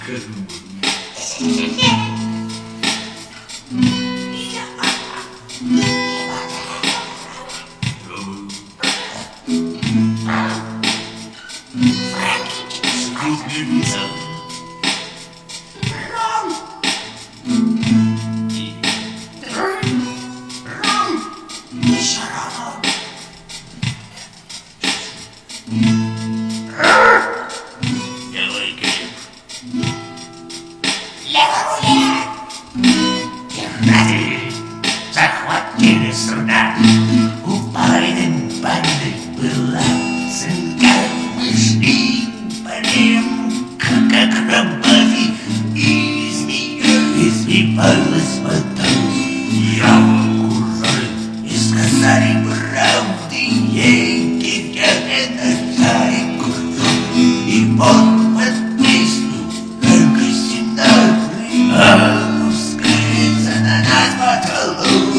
Захватили суда, упаянным бандой была цинка. Мы шли по нему, как рабами, и из нее изливалась вода. Прокуроры и сказали правды, ей кипят отдали курту. И вот под песню только сенаторы опускается на нас потолок.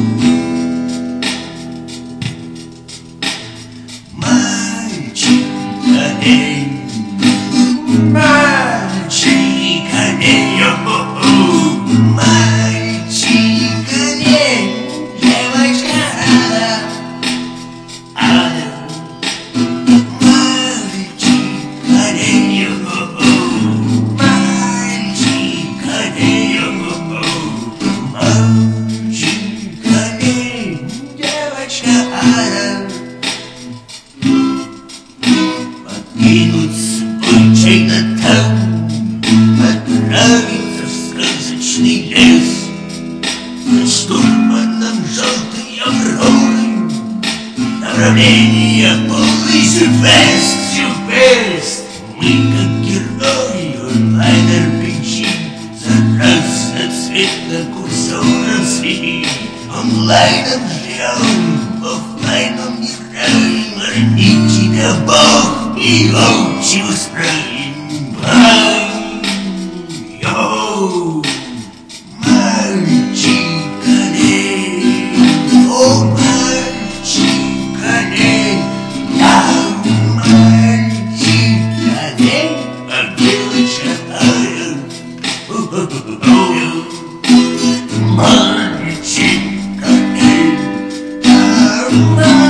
Покинуть свой Чайнатаун, отправиться в сказочный лес, за штурманом желтой Авроры, направление полный Сюрвест. Мы, как герои, онлайнер печи, за разноцветно курсором свели. Онлайном ждем, офлайном не играем, хранит тебя Бог и Оптимус Прайм. Йоу, мальчик олень, о, мальчик олень, я мальчик олень, а девочка Ая. Мальчик олень, я мальчик.